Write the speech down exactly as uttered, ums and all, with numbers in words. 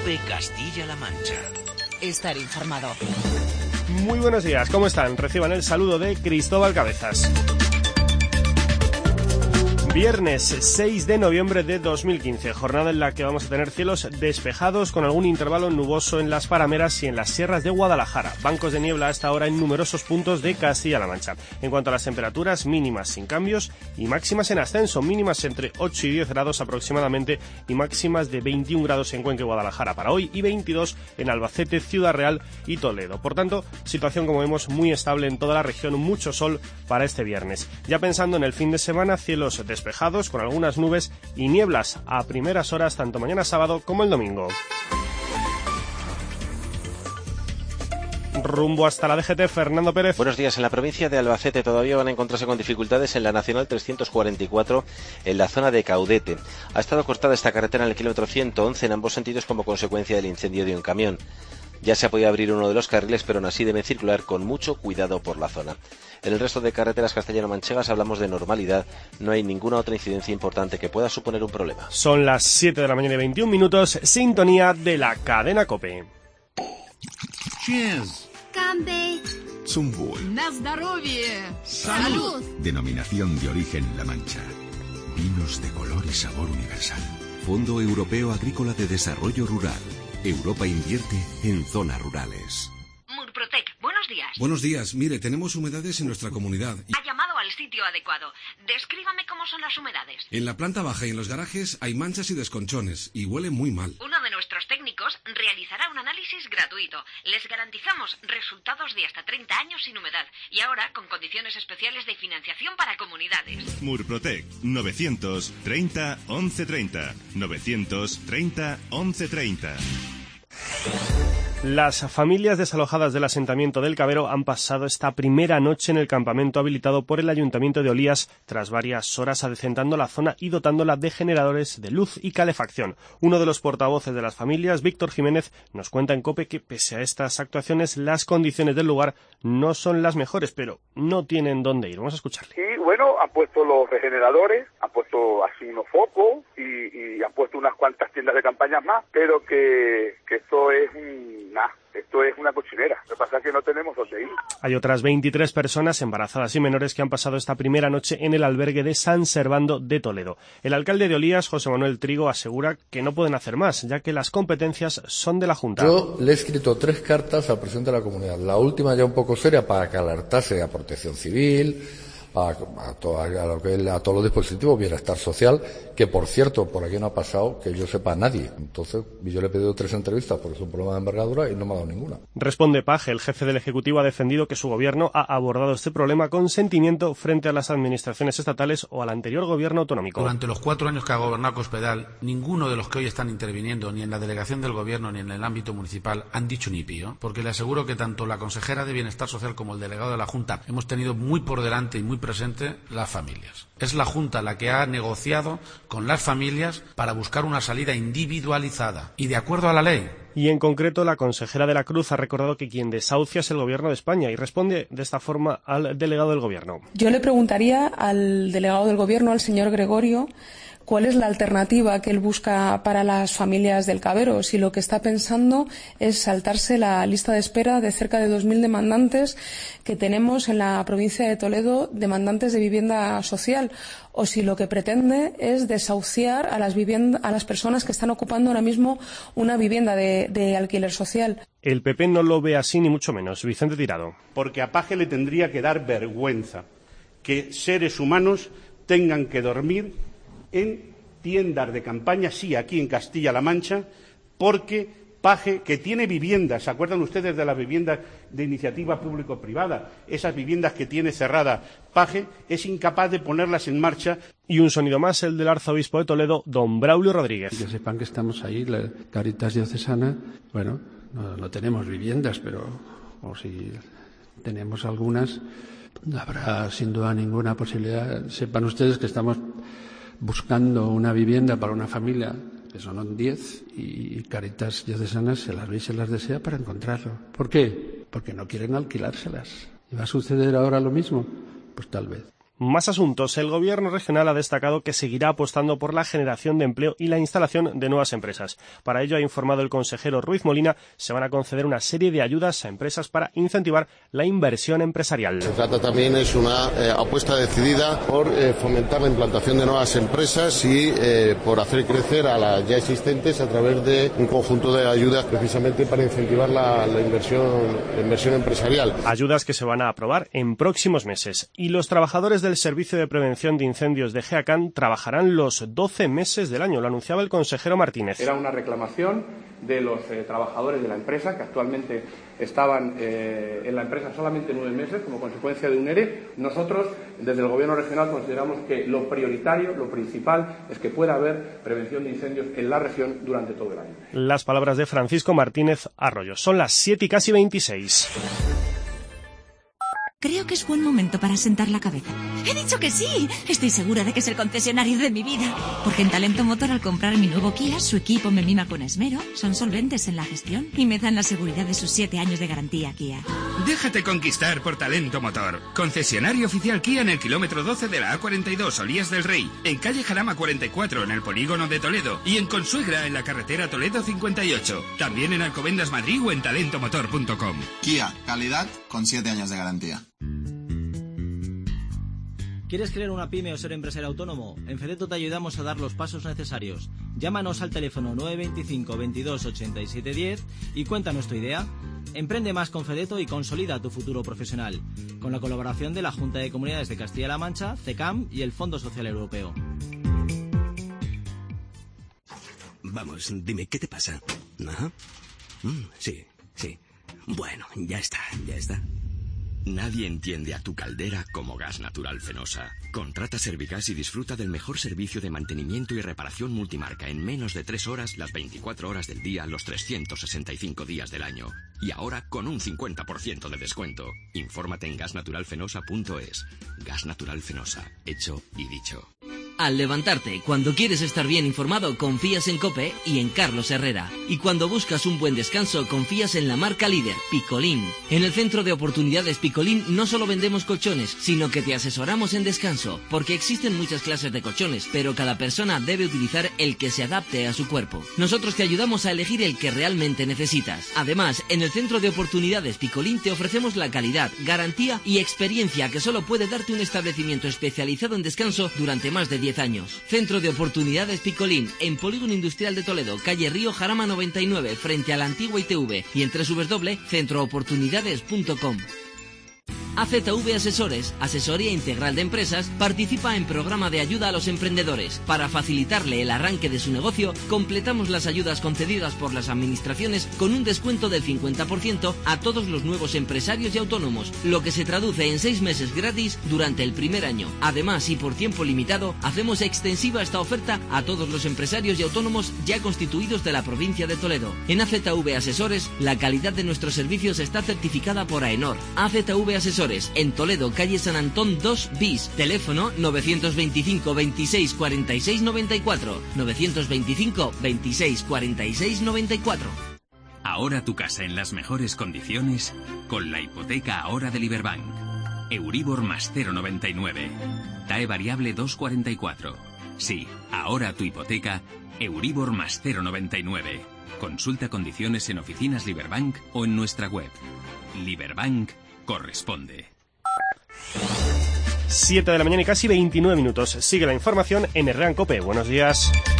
COPE Castilla-La Mancha. Estar informado. Muy buenos días, ¿cómo están? Reciban el saludo de Cristóbal Cabezas. Viernes seis de noviembre de dos mil quince, jornada en la que vamos a tener cielos despejados con algún intervalo nuboso en las parameras y en las sierras de Guadalajara. Bancos de niebla hasta ahora en numerosos puntos de Castilla-La Mancha. En cuanto a las temperaturas, mínimas sin cambios y máximas en ascenso, mínimas entre ocho y diez grados aproximadamente y máximas de veintiún grados en Cuenca y Guadalajara para hoy y veintidós en Albacete, Ciudad Real y Toledo. Por tanto, situación como vemos muy estable en toda la región, mucho sol para este viernes. Ya pensando en el fin de semana, cielos despejados despejados con algunas nubes y nieblas a primeras horas tanto mañana sábado como el domingo. Rumbo hasta la D G T, Fernando Pérez. Buenos días. En la provincia de Albacete todavía van a encontrarse con dificultades en la Nacional trescientos cuarenta y cuatro en la zona de Caudete. Ha estado cortada esta carretera en el kilómetro ciento once en ambos sentidos como consecuencia del incendio de un camión. Ya se ha podido abrir uno de los carriles, pero aún así deben circular con mucho cuidado por la zona. En el resto de carreteras castellano-manchegas hablamos de normalidad. No hay ninguna otra incidencia importante que pueda suponer un problema. Son las siete de la mañana y veintiún minutos. Sintonía de la cadena COPE. Cheers. Campe. Zum Wohl. Na zdоровье. Salud. Denominación de origen La Mancha. Vinos de color y sabor universal. Fondo Europeo Agrícola de Desarrollo Rural. Europa invierte en zonas rurales. Murprotec, buenos días. Buenos días. Mire, tenemos humedades en nuestra comunidad. Ha llamado al sitio adecuado. Descríbame cómo son las humedades. En la planta baja y en los garajes hay manchas y desconchones y huele muy mal. Uno de nuestros técnicos realizará un análisis gratuito. Les garantizamos resultados de hasta treinta años sin humedad y ahora con condiciones especiales de financiación para comunidades. Murprotec, novecientos treinta once treinta. novecientos treinta once treinta. Las familias desalojadas del asentamiento del Cabero han pasado esta primera noche en el campamento habilitado por el Ayuntamiento de Olías tras varias horas adecentando la zona y dotándola de generadores de luz y calefacción. Uno de los portavoces de las familias, Víctor Jiménez, nos cuenta en COPE que pese a estas actuaciones las condiciones del lugar no son las mejores, pero no tienen dónde ir. Vamos a escucharle. Sí, bueno, han puesto los regeneradores, han puesto así unos focos y, y han puesto unas cuantas tiendas de campaña más, pero que, que esto es un... Nah, esto es una cochinera. Lo que pasa es que no tenemos dónde ir. Hay otras veintitrés personas embarazadas y menores que han pasado esta primera noche en el albergue de San Servando de Toledo. El alcalde de Olías, José Manuel Trigo, asegura que no pueden hacer más, ya que las competencias son de la Junta. Yo le he escrito tres cartas al presidente de la comunidad. La última ya un poco seria para que alertase a Protección Civil, a, a, to, a, lo que, a todos los dispositivos, bienestar social, que por cierto, por aquí no ha pasado, que yo sepa, a nadie. Entonces, yo le he pedido tres entrevistas porque es un problema de envergadura y no me ha dado ninguna. Responde Paje, el jefe del Ejecutivo ha defendido que su gobierno ha abordado este problema con sentimiento frente a las administraciones estatales o al anterior gobierno autonómico. Durante los cuatro años que ha gobernado Cospedal, ninguno de los que hoy están interviniendo, ni en la delegación del gobierno ni en el ámbito municipal, han dicho ni pío, porque le aseguro que tanto la consejera de Bienestar Social como el delegado de la Junta hemos tenido muy por delante y muy presente las familias. Es la Junta la que ha negociado con las familias para buscar una salida individualizada y de acuerdo a la ley. Y en concreto, la consejera de la Cruz ha recordado que quien desahucia es el Gobierno de España y responde de esta forma al delegado del Gobierno. Yo le preguntaría al delegado del Gobierno, al señor Gregorio, ¿cuál es la alternativa que él busca para las familias del Cabero? Si lo que está pensando es saltarse la lista de espera de cerca de dos mil demandantes que tenemos en la provincia de Toledo, demandantes de vivienda social, o si lo que pretende es desahuciar a las, vivienda, a las personas que están ocupando ahora mismo una vivienda de, de alquiler social. El P P no lo ve así ni mucho menos. Vicente Tirado. Porque a Paje le tendría que dar vergüenza que seres humanos tengan que dormir en tiendas de campaña, sí, aquí en Castilla-La Mancha, porque Paje, que tiene viviendas, ¿se acuerdan ustedes de las viviendas de iniciativa público-privada? Esas viviendas que tiene cerradas Paje, es incapaz de ponerlas en marcha. Y un sonido más, el del arzobispo de Toledo, don Braulio Rodríguez. Que sepan que estamos ahí, la Caritas Diocesana, bueno, no, no tenemos viviendas, pero o si tenemos algunas, no habrá sin duda ninguna posibilidad. Sepan ustedes que estamos buscando una vivienda para una familia, que son diez, y Caritas Diocesanas se las ve y se las desea para encontrarlo. ¿Por qué? Porque no quieren alquilárselas. ¿Y va a suceder ahora lo mismo? Pues tal vez. Más asuntos. El Gobierno regional ha destacado que seguirá apostando por la generación de empleo y la instalación de nuevas empresas. Para ello, ha informado el consejero Ruiz Molina, se van a conceder una serie de ayudas a empresas para incentivar la inversión empresarial. Se trata también es una eh, apuesta decidida por eh, fomentar la implantación de nuevas empresas y eh, por hacer crecer a las ya existentes a través de un conjunto de ayudas precisamente para incentivar la, la inversión, la inversión empresarial. Ayudas que se van a aprobar en próximos meses. Y los trabajadores de del Servicio de Prevención de Incendios de GEACAN trabajarán los doce meses del año, lo anunciaba el consejero Martínez. Era una reclamación de los eh, trabajadores de la empresa que actualmente estaban eh, en la empresa solamente nueve meses como consecuencia de un ERE. Nosotros, desde el Gobierno regional, consideramos que lo prioritario, lo principal, es que pueda haber prevención de incendios en la región durante todo el año. Las palabras de Francisco Martínez Arroyo. Son las siete y casi veintiséis. Creo que es buen momento para sentar la cabeza. ¡He dicho que sí! Estoy segura de que es el concesionario de mi vida. Porque en Talento Motor, al comprar mi nuevo Kia, su equipo me mima con esmero, son solventes en la gestión y me dan la seguridad de sus siete años de garantía Kia. Déjate conquistar por Talento Motor. Concesionario oficial Kia en el kilómetro doce de la A cuarenta y dos, Olías del Rey. En calle Jarama cuarenta y cuatro, en el polígono de Toledo. Y en Consuegra, en la carretera Toledo cincuenta y ocho. También en Alcobendas Madrid o en talento motor punto com. Kia, calidad con siete años de garantía. ¿Quieres crear una pyme o ser empresario autónomo? En Fedeto te ayudamos a dar los pasos necesarios. Llámanos al teléfono nueve veinticinco veintidós ochenta y siete diez y cuéntanos tu idea. Emprende más con Fedeto y consolida tu futuro profesional. Con la colaboración de la Junta de Comunidades de Castilla-La Mancha, CECAM y el Fondo Social Europeo. Vamos, dime, ¿qué te pasa? ¿Ajá? Mm, sí, sí. Bueno, ya está, ya está. Nadie entiende a tu caldera como Gas Natural Fenosa. Contrata Servigas y disfruta del mejor servicio de mantenimiento y reparación multimarca en menos de tres horas, las veinticuatro horas del día, los trescientos sesenta y cinco días del año. Y ahora con un cincuenta por ciento de descuento. Infórmate en gas natural fenosa punto es. Gas Natural Fenosa. Hecho y dicho. Al levantarte, cuando quieres estar bien informado, confías en COPE y en Carlos Herrera. Y cuando buscas un buen descanso, confías en la marca líder, Picolín. En el Centro de Oportunidades Picolín no solo vendemos colchones, sino que te asesoramos en descanso, porque existen muchas clases de colchones, pero cada persona debe utilizar el que se adapte a su cuerpo. Nosotros te ayudamos a elegir el que realmente necesitas. Además, en el Centro de Oportunidades Picolín te ofrecemos la calidad, garantía y experiencia que solo puede darte un establecimiento especializado en descanso durante más de diez años. Centro de Oportunidades Picolín, en Polígono Industrial de Toledo, calle Río Jarama noventa y nueve, frente a la antigua I T V, y en doble u doble u doble punto centro oportunidades punto com. A Z V Asesores, asesoría integral de empresas, participa en programa de ayuda a los emprendedores. Para facilitarle el arranque de su negocio, completamos las ayudas concedidas por las administraciones con un descuento del cincuenta por ciento a todos los nuevos empresarios y autónomos, lo que se traduce en seis meses gratis durante el primer año. Además, y por tiempo limitado, hacemos extensiva esta oferta a todos los empresarios y autónomos ya constituidos de la provincia de Toledo. En A Z V Asesores, la calidad de nuestros servicios está certificada por AENOR. A Z V Asesores, en Toledo, calle San Antón dos bis, teléfono novecientos veinticinco veintiséis cuarenta y seis noventa y cuatro, novecientos veinticinco veintiséis cuarenta y seis noventa y cuatro. Ahora tu casa en las mejores condiciones con la hipoteca ahora de Liberbank. Euribor más cero coma noventa y nueve. T A E variable dos coma cuarenta y cuatro. Sí, ahora tu hipoteca, Euribor más cero coma noventa y nueve. Consulta condiciones en oficinas Liberbank o en nuestra web. Liberbank corresponde. siete de la mañana y casi veintinueve minutos. Sigue la información en Herrán Cope. Buenos días.